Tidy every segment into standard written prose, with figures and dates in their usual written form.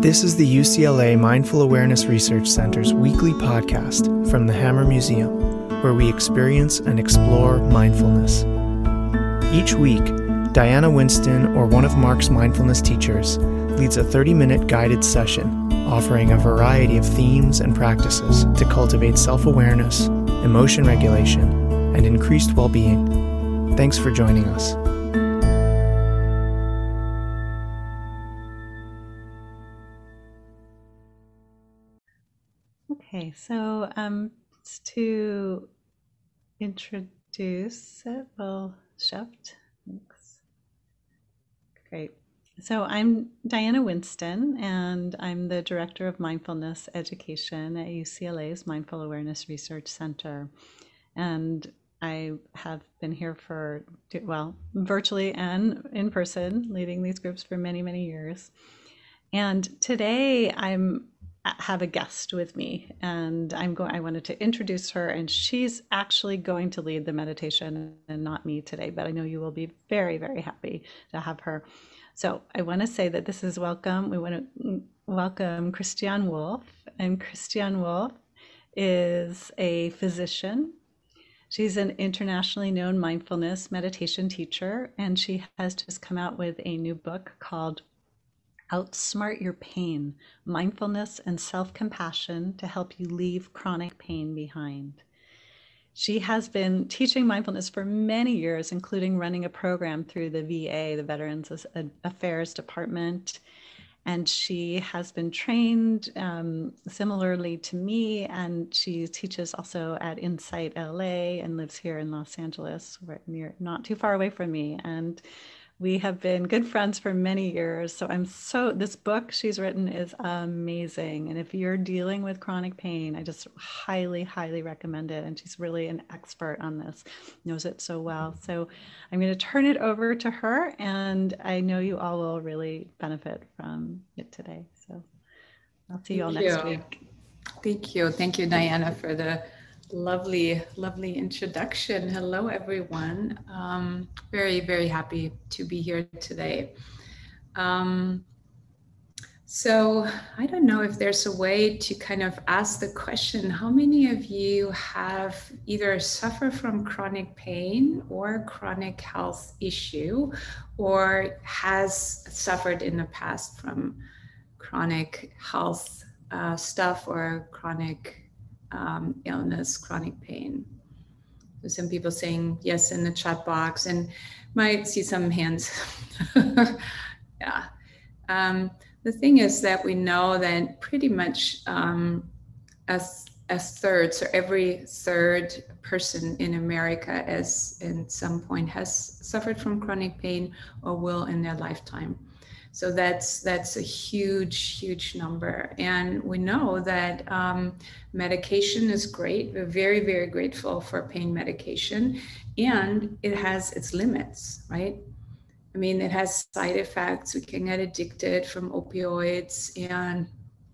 This is the UCLA Mindful Awareness Research Center's weekly podcast from the Hammer Museum, where we experience and explore mindfulness. Each week, Diana Winston or one of Mark's mindfulness teachers leads a 30-minute guided session offering a variety of themes and practices to cultivate self-awareness, emotion regulation, and increased well-being. Thanks for joining us. Okay, so to introduce it, we'll shift. Thanks. Great. So I'm Diana Winston, and I'm the Director of Mindfulness Education at UCLA's Mindful Awareness Research Center. And I have been here for, virtually and in person, leading these groups for many, many years. And today I have a guest with me, and I wanted to introduce her, and she's actually going to lead the meditation and not me today, but I know you will be very, very happy to have her. So I want to say that we want to welcome Christiane Wolf, and Christiane Wolf is a physician. She's an internationally known mindfulness meditation teacher, and she has just come out with a new book called Outsmart Your Pain, Mindfulness and Self-Compassion to Help You Leave Chronic Pain Behind. She has been teaching mindfulness for many years, including running a program through the VA, the Veterans Affairs Department. And she has been trained similarly to me, and she teaches also at Insight LA and lives here in Los Angeles, not too far away from me. And we have been good friends for many years. So this book she's written is amazing. And if you're dealing with chronic pain, I just highly, highly recommend it. And she's really an expert on this, knows it so well. So I'm going to turn it over to her, and I know you all will really benefit from it today. So I'll see you all next week. Thank you. Thank you, Diana, for the lovely introduction. Hello, everyone. Very, very happy to be here today. So I don't know if there's a way to kind of ask the question, how many of you have either suffer from chronic pain or chronic health issue, or has suffered in the past from chronic health stuff or chronic illness, chronic pain? So some people saying yes in the chat box, and might see some hands. Yeah. The thing is that we know that pretty much a third, so every third person in America as in some point has suffered from chronic pain or will in their lifetime. So that's a huge number. And we know that medication is great. We're very, very grateful for pain medication, and it has its limits, right? I mean, it has side effects. We can get addicted from opioids, and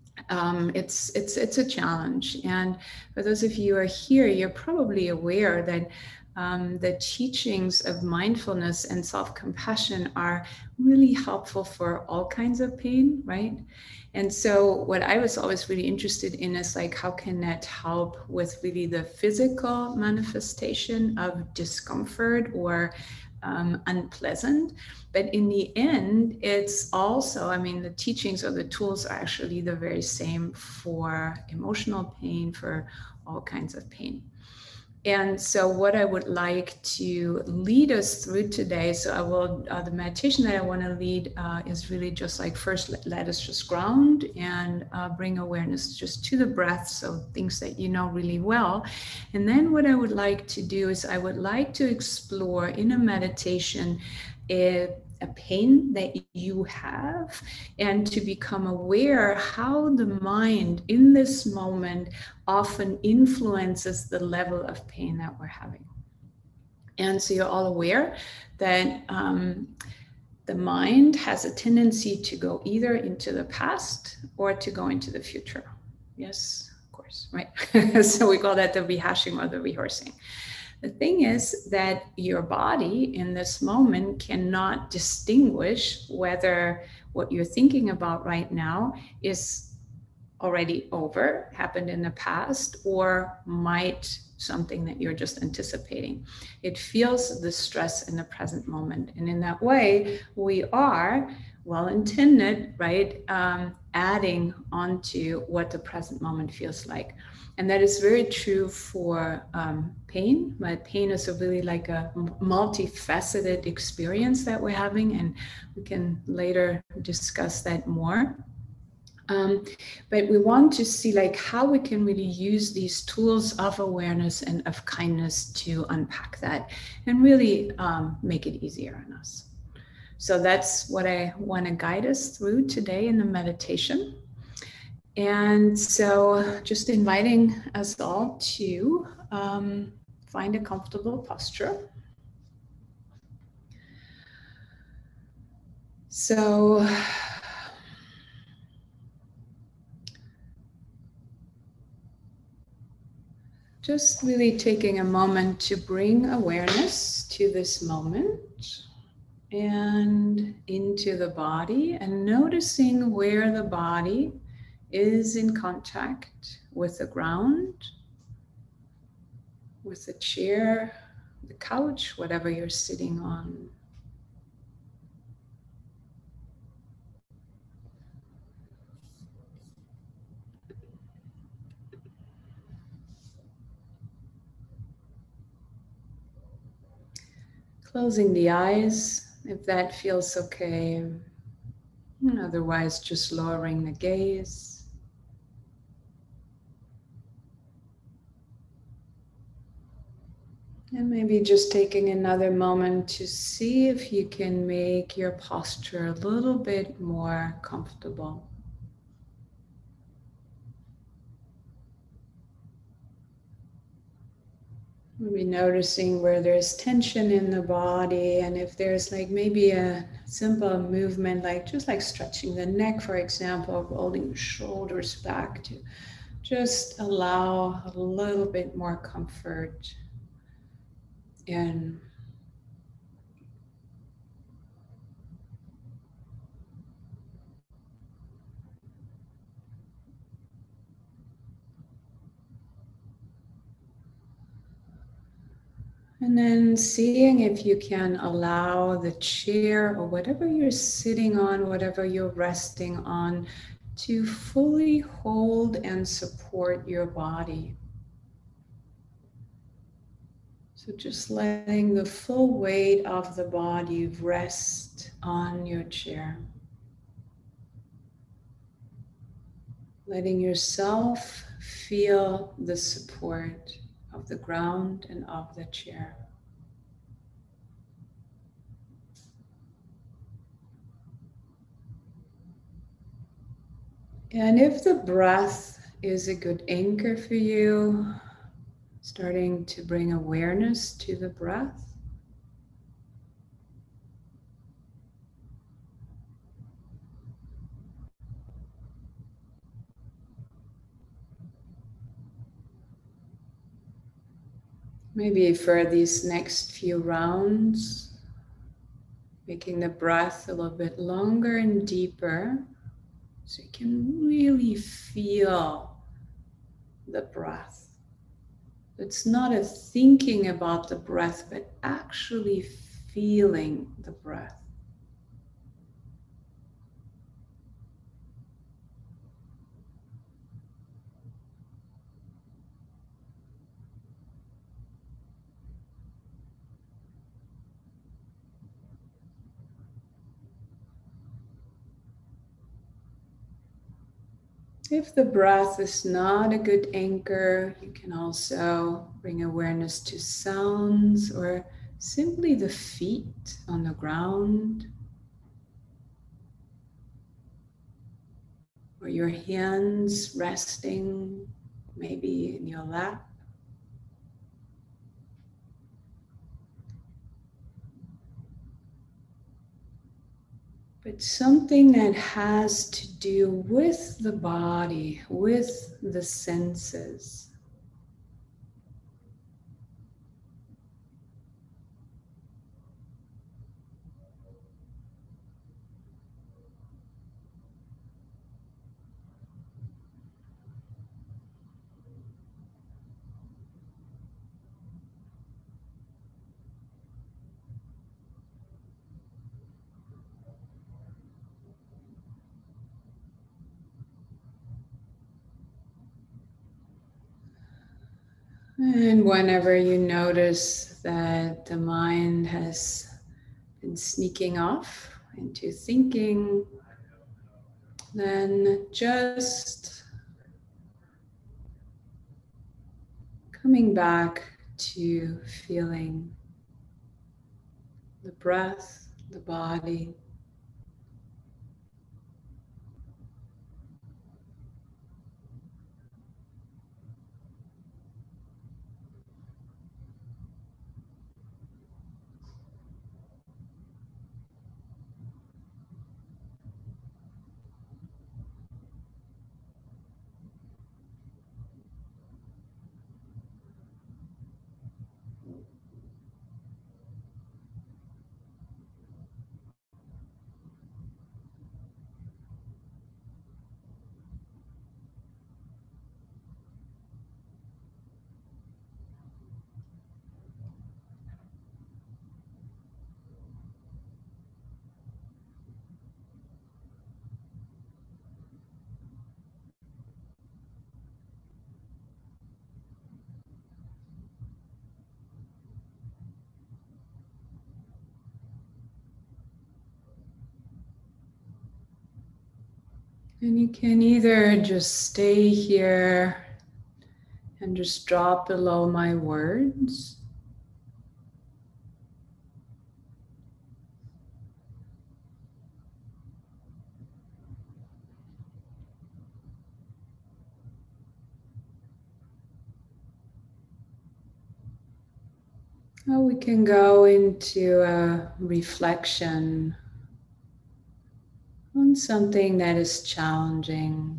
it's a challenge. And for those of you who are here, you're probably aware that the teachings of mindfulness and self-compassion are really helpful for all kinds of pain, right? And so what I was always really interested in is like, how can that help with really the physical manifestation of discomfort or unpleasant? But in the end, it's also, I mean, the teachings or the tools are actually the very same for emotional pain, for all kinds of pain. And so what I would like to lead us through today, so I will, the meditation that I want to lead is really just like, first let us just ground and bring awareness just to the breath, so things that you know really well. And then what I would like to do is I would like to explore in a meditation a pain that you have, and to become aware how the mind in this moment often influences the level of pain that we're having. And so you're all aware that the mind has a tendency to go either into the past or to go into the future. Yes, of course, right? So we call that the rehashing or the rehearsing. The thing is that your body in this moment cannot distinguish whether what you're thinking about right now is already over, happened in the past, or might something that you're just anticipating. It feels the stress in the present moment. And in that way, we are well intended, right? Adding onto what the present moment feels like. And that is very true for pain. But pain is a really like a multifaceted experience that we're having, and we can later discuss that more. But we want to see like how we can really use these tools of awareness and of kindness to unpack that and really make it easier on us. So that's what I want to guide us through today in the meditation. And so just inviting us all to find a comfortable posture. So just really taking a moment to bring awareness to this moment and into the body, and noticing where the body is in contact with the ground, with the chair, the couch, whatever you're sitting on. Closing the eyes, if that feels okay. And otherwise, just lowering the gaze. And maybe just taking another moment to see if you can make your posture a little bit more comfortable. Maybe noticing where there's tension in the body, and if there's like maybe a simple movement, like just like stretching the neck, for example, rolling the shoulders back to just allow a little bit more comfort in. And then seeing if you can allow the chair or whatever you're sitting on, whatever you're resting on, to fully hold and support your body. So just letting the full weight of the body rest on your chair. Letting yourself feel the support of the ground and of the chair. And if the breath is a good anchor for you, starting to bring awareness to the breath. Maybe for these next few rounds, making the breath a little bit longer and deeper, so you can really feel the breath. It's not a thinking about the breath, but actually feeling the breath. If the breath is not a good anchor, you can also bring awareness to sounds or simply the feet on the ground, or your hands resting maybe in your lap. But something that has to do with the body, with the senses. And whenever you notice that the mind has been sneaking off into thinking, then just coming back to feeling the breath, the body. And you can either just stay here and just drop below my words, or we can go into a reflection on something that is challenging.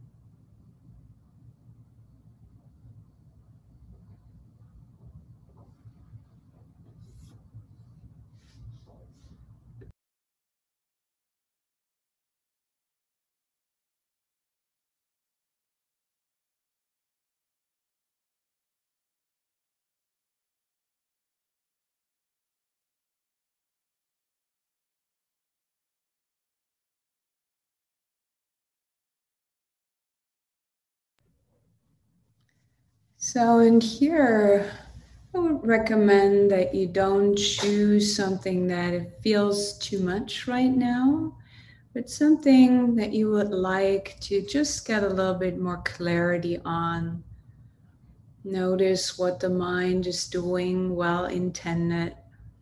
So in here, I would recommend that you don't choose something that it feels too much right now, but something that you would like to just get a little bit more clarity on. Notice what the mind is doing, well intended.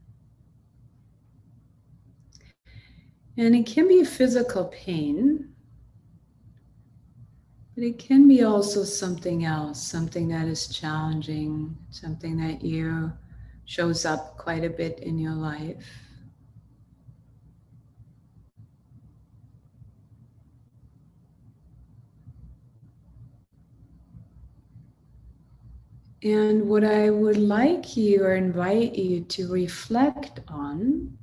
And it can be physical pain, but it can be also something else, something that is challenging, something that shows up quite a bit in your life. And what I would like you or invite you to reflect on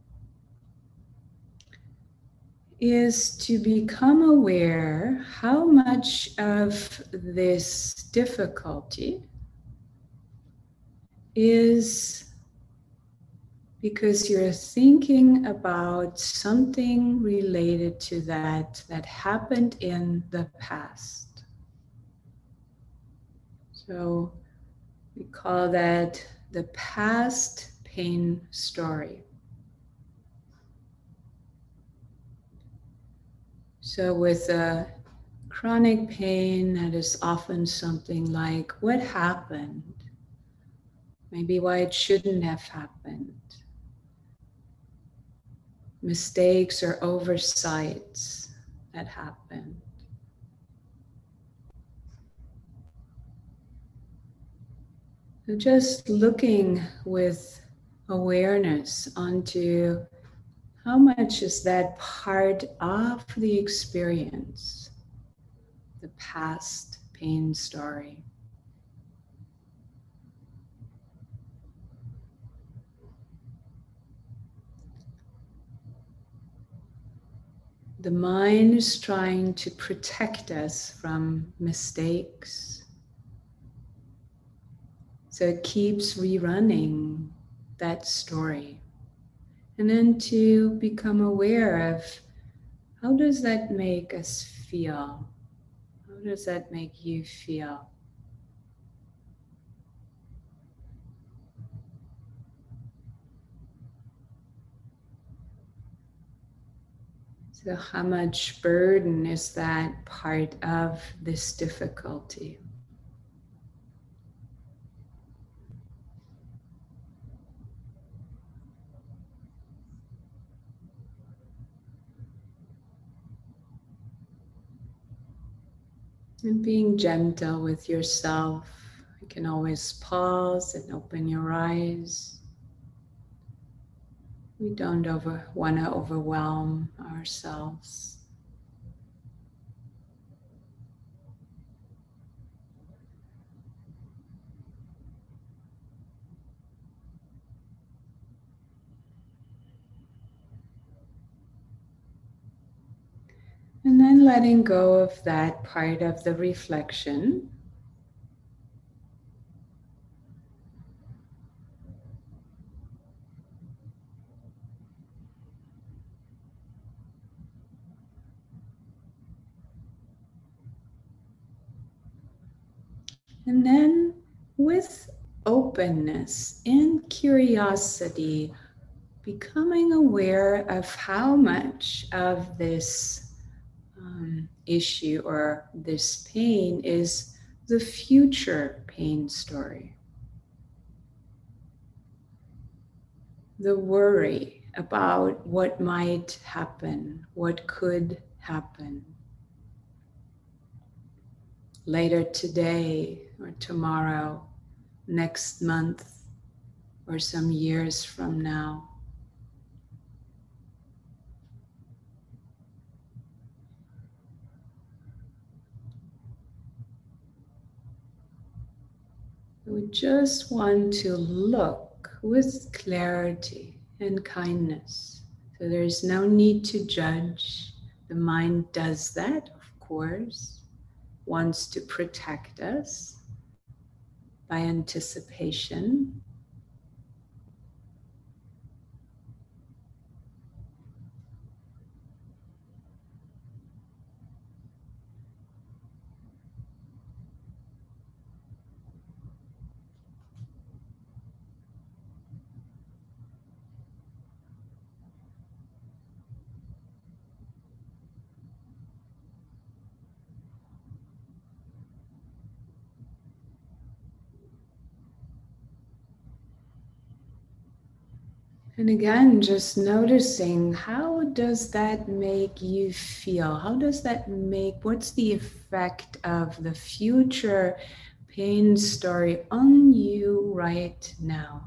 is to become aware how much of this difficulty is because you're thinking about something related to that happened in the past. So we call that the past pain story. So with a chronic pain, that is often something like what happened, maybe why it shouldn't have happened, mistakes or oversights that happened. So just looking with awareness onto how much is that part of the experience, the past pain story. The mind is trying to protect us from mistakes. So it keeps rerunning that story. And then to become aware of how does that make us feel? How does that make you feel? So how much burden is that part of this difficulty? And being gentle with yourself, you can always pause and open your eyes. We don't want to overwhelm ourselves. And then letting go of that part of the reflection. And then with openness and curiosity, becoming aware of how much of this issue or this pain is the future pain story. The worry about what might happen, what could happen later today or tomorrow, next month, or some years from now. We just want to look with clarity and kindness. So there's no need to judge. The mind does that, of course, wants to protect us by anticipation. And again, just noticing, how does that make you feel? How does that what's the effect of the future pain story on you right now?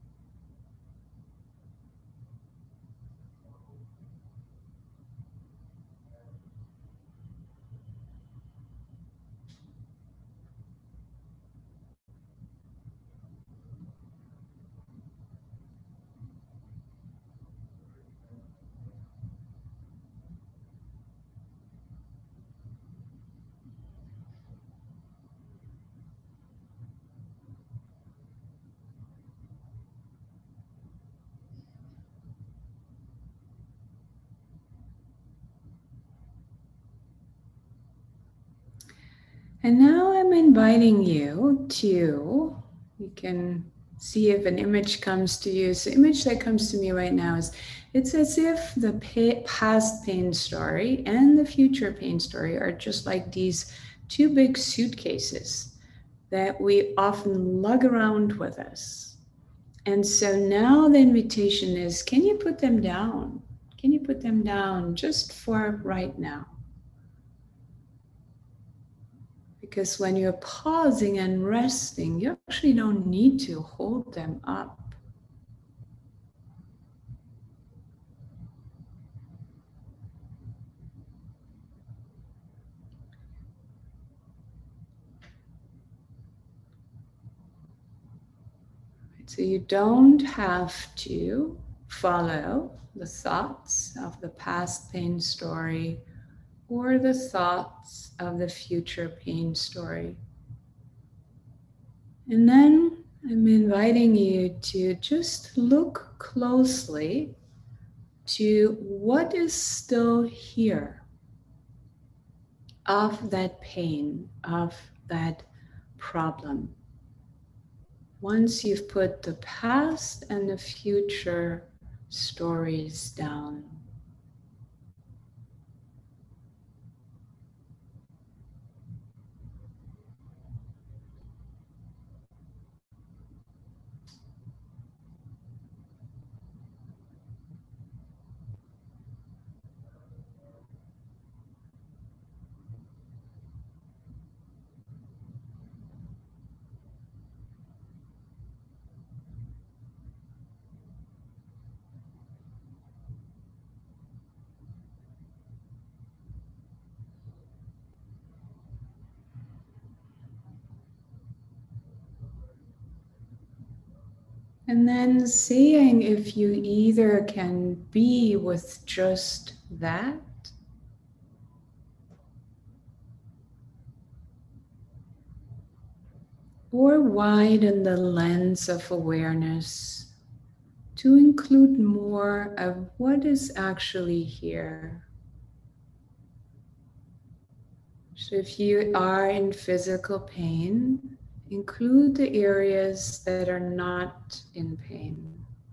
And now I'm inviting you can see if an image comes to you. So the image that comes to me right now is, it's as if the past pain story and the future pain story are just like these two big suitcases that we often lug around with us. And so now the invitation is, can you put them down? Can you put them down just for right now? Because when you're pausing and resting, you actually don't need to hold them up. So you don't have to follow the thoughts of the past pain story or the thoughts of the future pain story. And then I'm inviting you to just look closely to what is still here of that pain, of that problem. Once you've put the past and the future stories down. And then seeing if you either can be with just that, or widen the lens of awareness to include more of what is actually here. So if you are in physical pain, include the areas that are not in pain.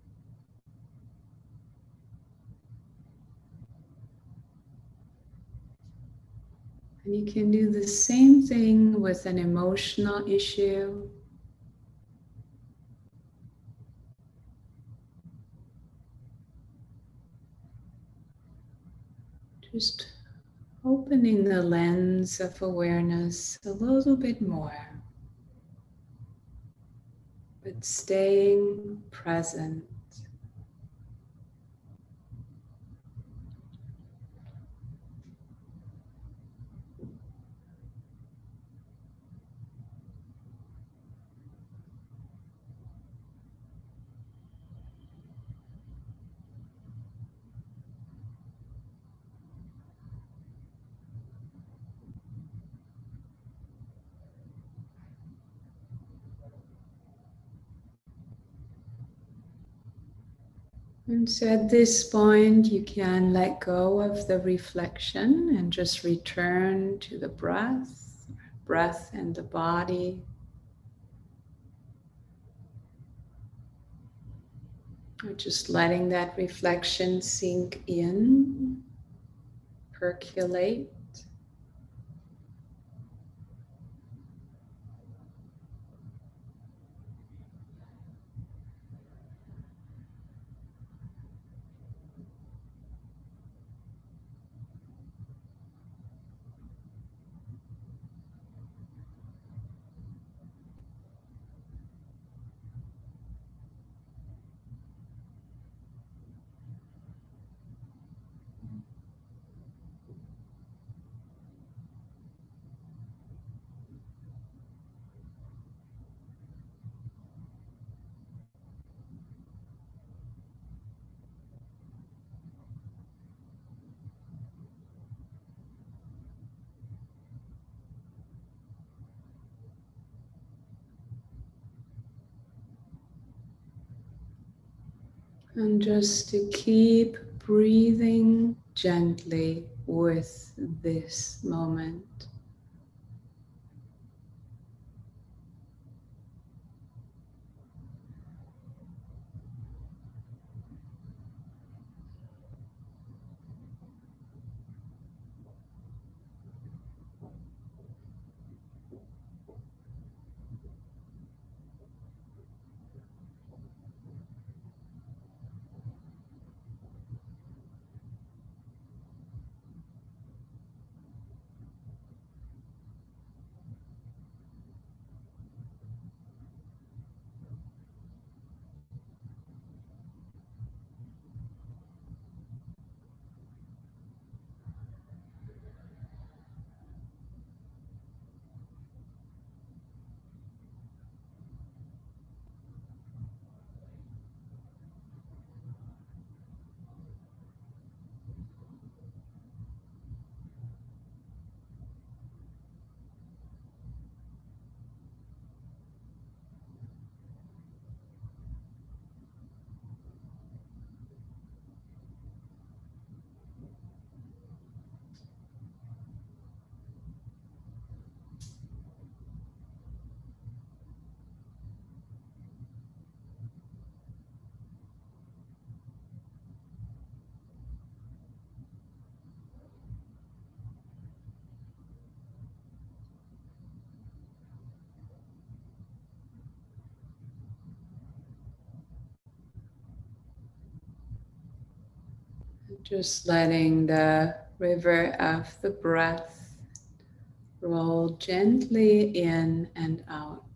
And you can do the same thing with an emotional issue. Just opening the lens of awareness a little bit more, but staying present. And so at this point, you can let go of the reflection and just return to the breath and the body. Or just letting that reflection sink in, percolate. And just to keep breathing gently with this moment. Just letting the river of the breath roll gently in and out.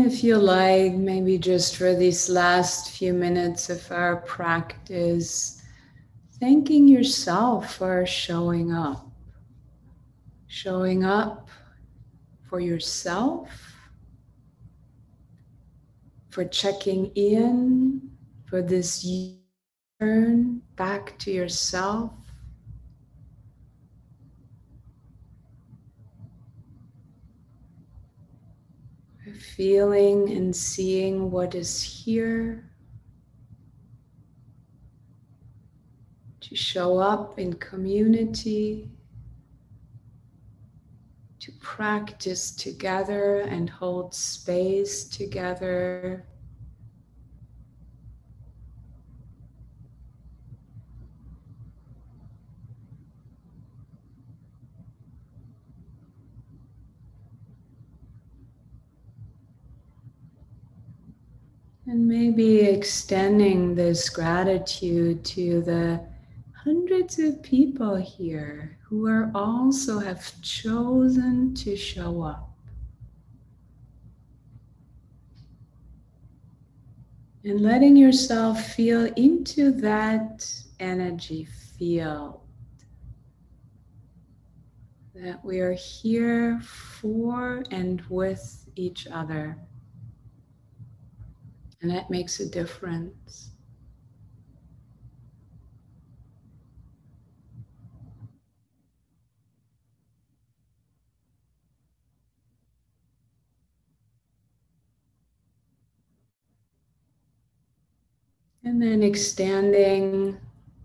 if you like, maybe just for these last few minutes of our practice, thanking yourself for showing up. Showing up for yourself, for checking in, for this turn back to yourself. Feeling and seeing what is here, to show up in community, to practice together and hold space together. And maybe extending this gratitude to the hundreds of people here who are also have chosen to show up. And letting yourself feel into that energy field. That we are here for and with each other. And that makes a difference. And then extending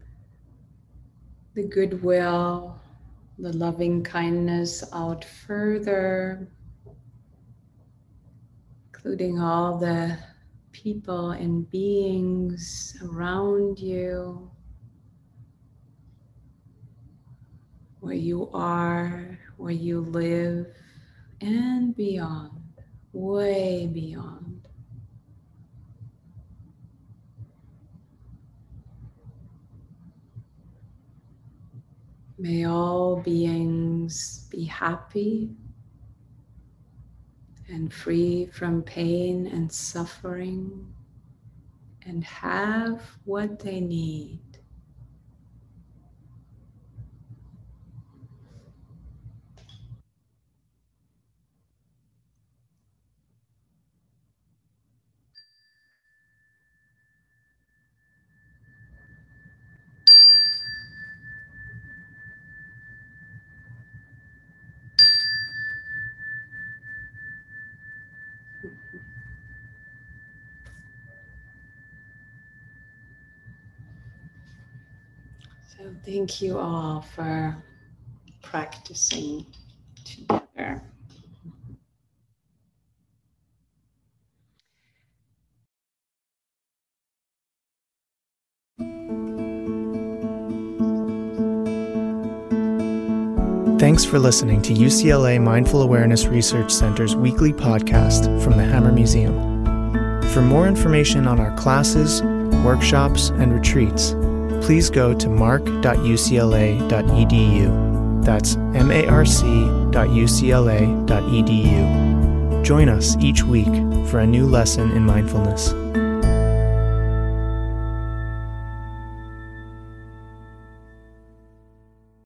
the goodwill, the loving kindness out further, including all the people and beings around you, where you are, where you live, and beyond, way beyond. May all beings be happy and free from pain and suffering, and have what they need. So thank you all for practicing together. Thanks for listening to UCLA Mindful Awareness Research Center's weekly podcast from the Hammer Museum. For more information on our classes, workshops, and retreats, please go to marc.ucla.edu. That's marc.ucla.edu. Join us each week for a new lesson in mindfulness.